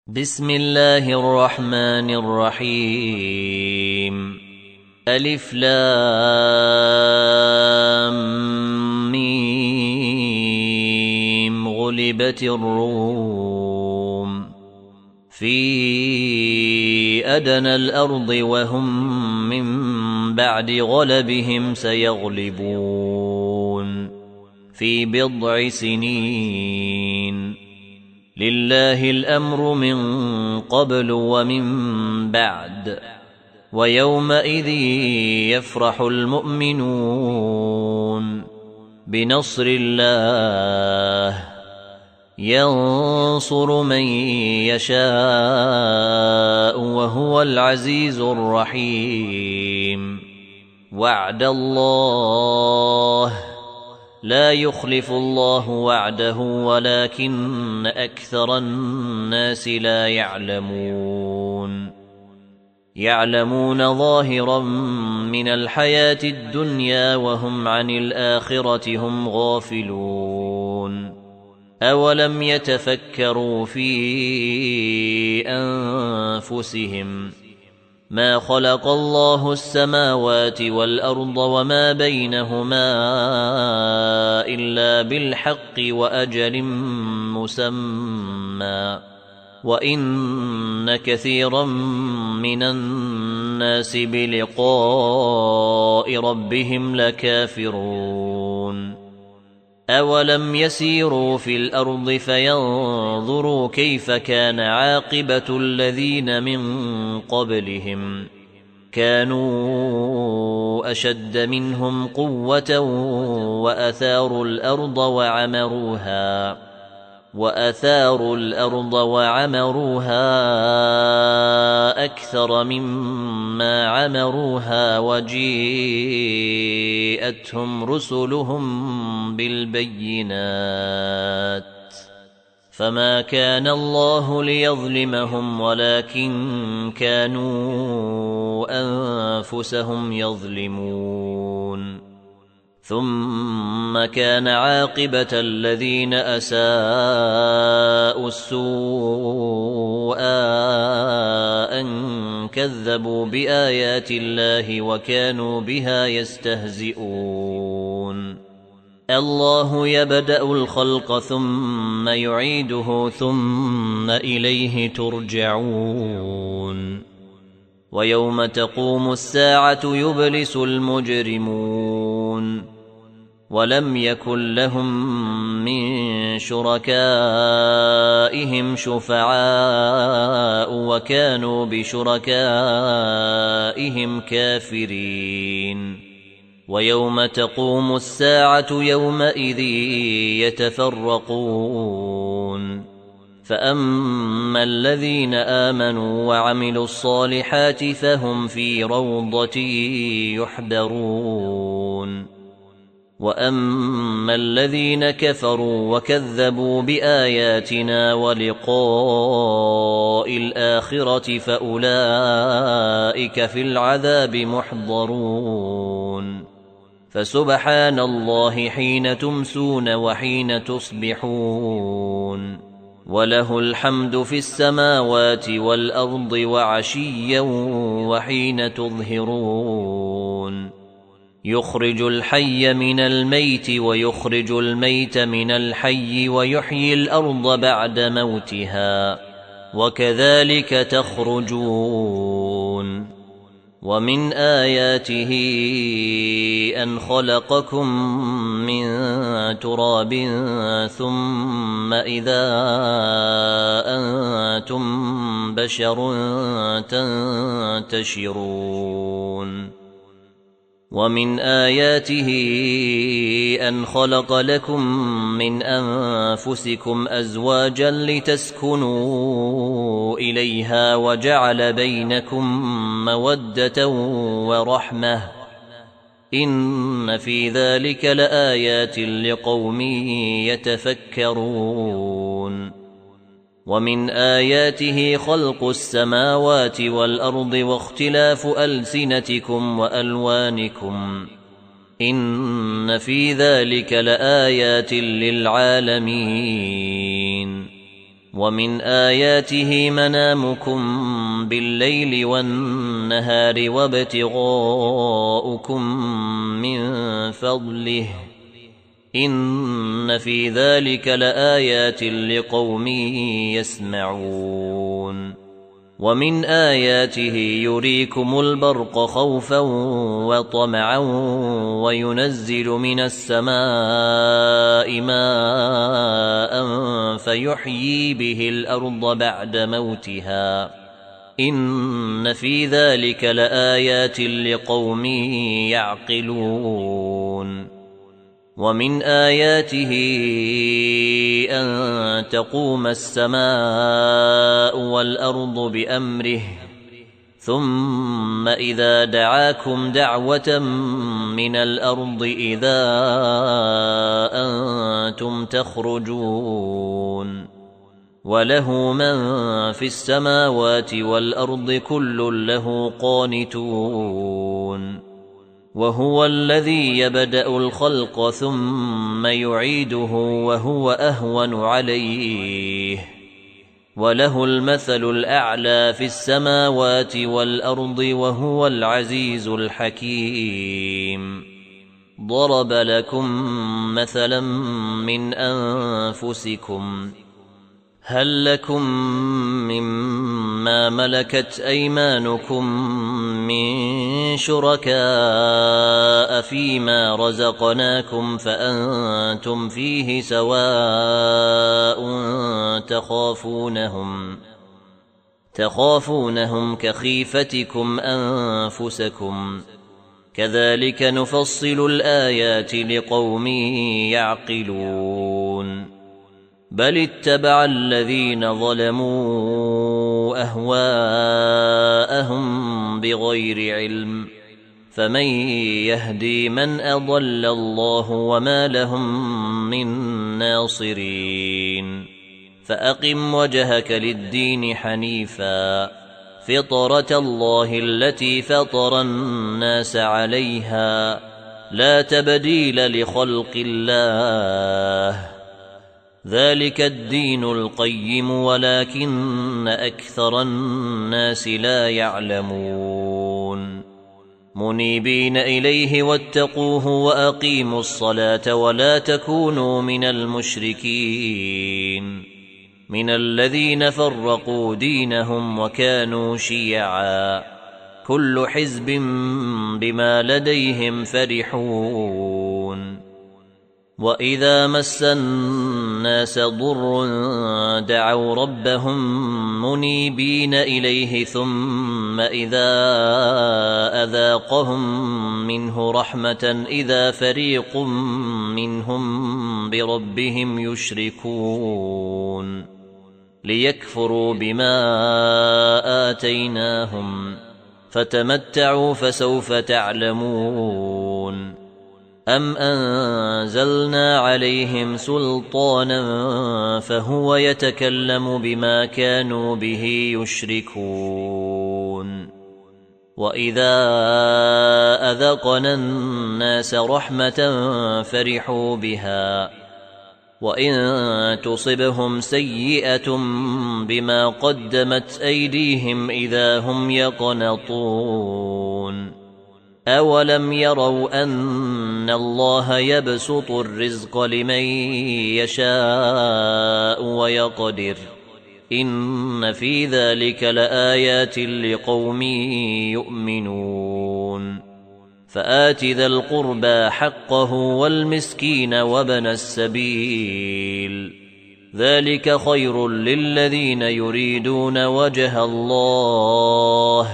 بسم الله الرحمن الرحيم. ألف لام ميم. غلبت الروم في أدنى الأرض وهم من بعد غلبهم سيغلبون في بضع سنين. لله الأمر من قبل ومن بعد ويومئذ يفرح المؤمنون بنصر الله ينصر من يشاء وهو العزيز الرحيم. وعد الله لا يخلف الله وعده ولكن أكثر الناس لا يعلمون ظاهرا من الحياة الدنيا وهم عن الآخرة هم غافلون. أولم يتفكروا في أنفسهم ما خلق الله السماوات والأرض وما بينهما إلا بالحق وأجل مسمى وإن كثيرا من الناس بلقاء ربهم لكافرون. أولم يسيروا في الأرض فينظروا كيف كان عاقبة الذين من قبلهم كانوا أشد منهم قوة وأثاروا الأرض وعمروها أكثر مما عمروها وجيءتهم رسلهم بالبينات فما كان الله ليظلمهم ولكن كانوا أنفسهم يظلمون. ثم كان عاقبة الذين أساءوا السوء أن كذبوا بآيات الله وكانوا بها يستهزئون. الله يبدأ الخلق ثم يعيده ثم إليه ترجعون. ويوم تقوم الساعة يبلس المجرمون ولم يكن لهم من شركائهم شفعاء وكانوا بشركائهم كافرين. ويوم تقوم الساعة يومئذ يتفرقون فأما الذين آمنوا وعملوا الصالحات فهم في روضة يحبرون. وأما الذين كفروا وكذبوا بآياتنا ولقاء الآخرة فأولئك في العذاب محضرون. فسبحان الله حين تمسون وحين تصبحون وله الحمد في السماوات والأرض وعشيا وحين تظهرون. يخرج الحي من الميت ويخرج الميت من الحي ويحيي الأرض بعد موتها وكذلك تخرجون. ومن آياته أن خلقكم من تراب ثم إذا أنتم بشر تنتشرون. ومن آياته أن خلق لكم من أنفسكم أزواجا لتسكنوا إليها وجعل بينكم مودة ورحمة إن في ذلك لآيات لقوم يتفكرون. ومن آياته خلق السماوات والأرض واختلاف ألسنتكم وألوانكم إن في ذلك لآيات للعالمين. ومن آياته منامكم بالليل والنهار وابتغاؤكم من فضله إن في ذلك لآيات لقوم يسمعون ومن آياته يريكم البرق خوفا وطمعا وينزل من السماء ماء فيحيي به الأرض بعد موتها إن في ذلك لآيات لقوم يعقلون ومن آياته أن تقوم السماء والأرض بأمره ثم إذا دعاكم دعوة من الأرض إذا أنتم تخرجون وله من في السماوات والأرض كل له قانتون وهو الذي يبدأ الخلق ثم يعيده وهو أهون عليه وله المثل الأعلى في السماوات والأرض وهو العزيز الحكيم ضرب لكم مثلا من أنفسكم هل لكم مما ملكت أيمانكم من شركاء فيما رزقناكم فأنتم فيه سواء تخافونهم كخيفتكم أنفسكم كذلك نفصل الآيات لقوم يعقلون بل اتبع الذين ظلموا أهواءهم بغير علم فمن يهدي من أضل الله وما لهم من ناصرين فأقم وجهك للدين حنيفا فطرة الله التي فطر الناس عليها لا تبديل لخلق الله ذلك الدين القيم ولكن أكثر الناس لا يعلمون منيبين إليه واتقوه وأقيموا الصلاة ولا تكونوا من المشركين من الذين فرقوا دينهم وكانوا شيعا كل حزب بما لديهم فرحون وإذا مس الناس ضر دعوا ربهم منيبين إليه ثم إذا أذاقهم منه رحمة إذا فريق منهم بربهم يشركون ليكفروا بما آتيناهم فتمتعوا فسوف تعلمون أم أنزلنا عليهم سلطانا فهو يتكلم بما كانوا به يشركون وإذا أذقنا الناس رحمة فرحوا بها وإن تصبهم سيئة بما قدمت أيديهم إذا هم يقنطون أولم يروا أن الله يبسط الرزق لمن يشاء ويقدر إن في ذلك لآيات لقوم يؤمنون فآت ذا القربى حقه والمسكين وابن السبيل ذلك خير للذين يريدون وجه الله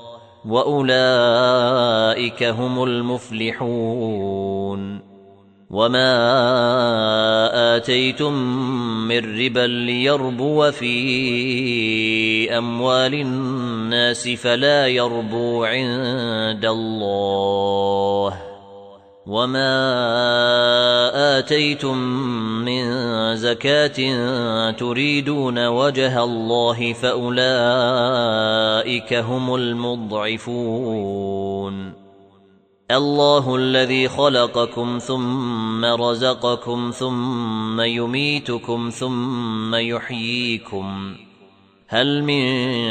وأولئك هم المفلحون وما آتيتم من ربا ليربو في أموال الناس فلا يربو عند الله وما آتيتم من زكاة تريدون وجه الله فأولئك هم المضعفون الله الذي خلقكم ثم رزقكم ثم يميتكم ثم يحييكم هل من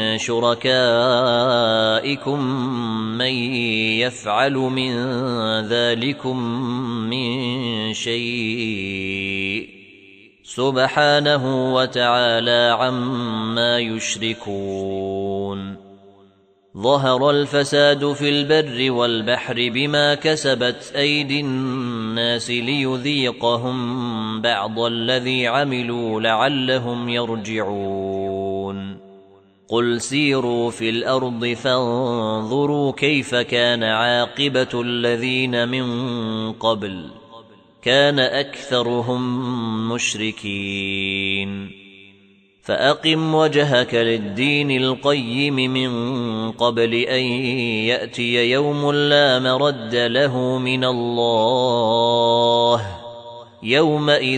شركائكم من يفعل من ذلكم من شيء سبحانه وتعالى عما يشركون ظهر الفساد في البر والبحر بما كسبت أيدي الناس ليذيقهم بعض الذي عملوا لعلهم يرجعون قل سيروا في الأرض فانظروا كيف كان عاقبة الذين من قبل كان أكثرهم مشركين فأقم وجهك للدين القيم من قبل أن يأتي يوم لا مرد له من الله يومئذ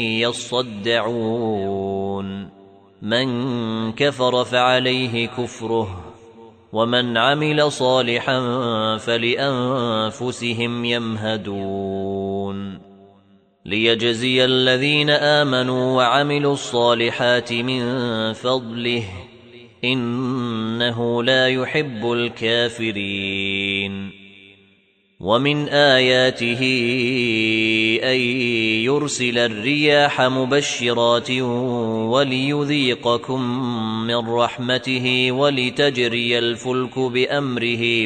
يصدعون من كفر فعليه كفره ومن عمل صالحا فلأنفسهم يمهدون ليجزي الذين آمنوا وعملوا الصالحات من فضله إنه لا يحب الكافرين ومن آياته أن يرسل الرياح مبشرات وليذيقكم من رحمته ولتجري الفلك بأمره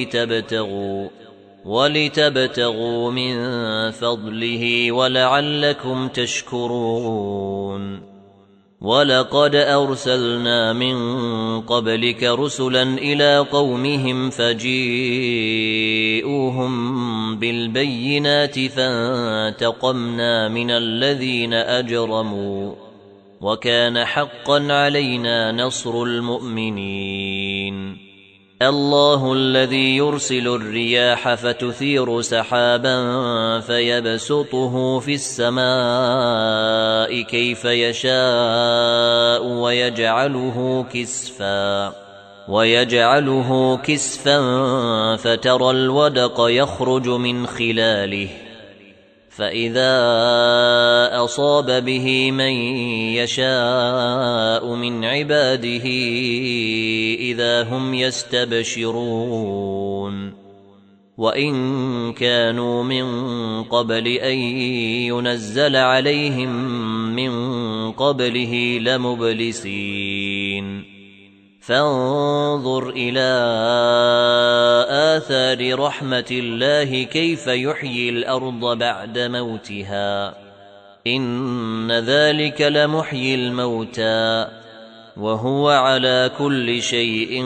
ولتبتغوا من فضله ولعلكم تشكرون ولقد أرسلنا من قبلك رسلا إلى قومهم فجيئوهم بالبينات فانتقمنا من الذين أجرموا وكان حقا علينا نصر المؤمنين الله الذي يرسل الرياح فتثير سحابا فيبسطه في السماء كيف يشاء ويجعله كسفا فترى الودق يخرج من خلاله فإذا أصاب به من يشاء من عباده إذا هم يستبشرون وإن كانوا من قبل أن ينزل عليهم من قبله لمبلسين فانظر إلى آثار رحمة الله كيف يحيي الأرض بعد موتها إن ذلك لمحيي الموتى وهو على كل شيء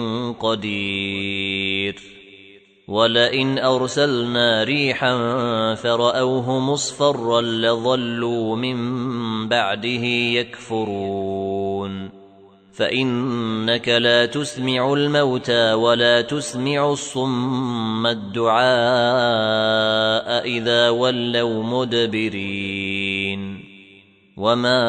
قدير ولئن أرسلنا ريحا فرأوه مصفرا لظلوا من بعده يكفرون فإنك لا تسمع الموتى ولا تسمع الصم الدعاء إذا ولوا مدبرين وما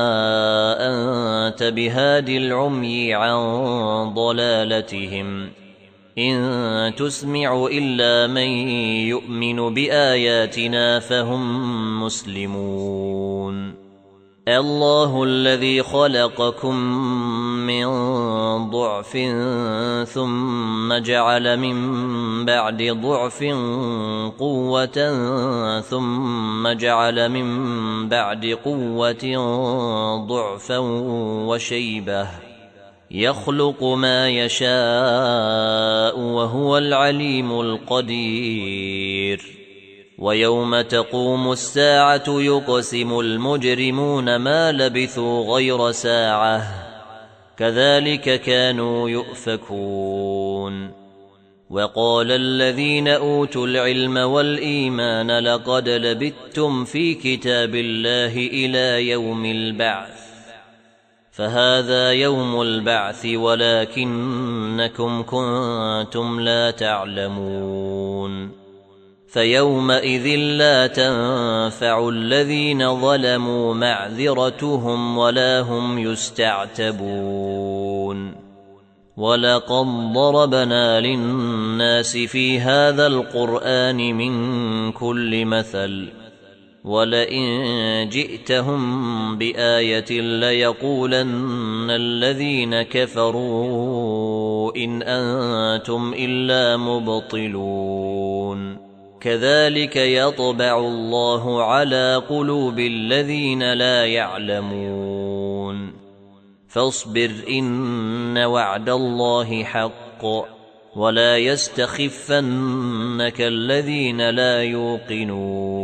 أنت بهاد العمي عن ضلالتهم إن تسمع إلا من يؤمن بآياتنا فهم مسلمون الله الذي خلقكم من ضعف ثم جعل من بعد ضعف قوة ثم جعل من بعد قوة ضعفا وشيبة يخلق ما يشاء وهو العليم القدير ويوم تقوم الساعة يقسم المجرمون ما لبثوا غير ساعة كذلك كانوا يؤفكون وقال الذين أوتوا العلم والإيمان لقد لبثتم في كتاب الله إلى يوم البعث فهذا يوم البعث ولكنكم كنتم لا تعلمون فيومئذ لا تنفع الذين ظلموا معذرتهم ولا هم يستعتبون ولقد ضربنا للناس في هذا القرآن من كل مثل ولئن جئتهم بآية ليقولن الذين كفروا إن أنتم إلا مبطلون كذلك يطبع الله على قلوب الذين لا يعلمون فاصبر إن وعد الله حق ولا يستخفنك الذين لا يوقنون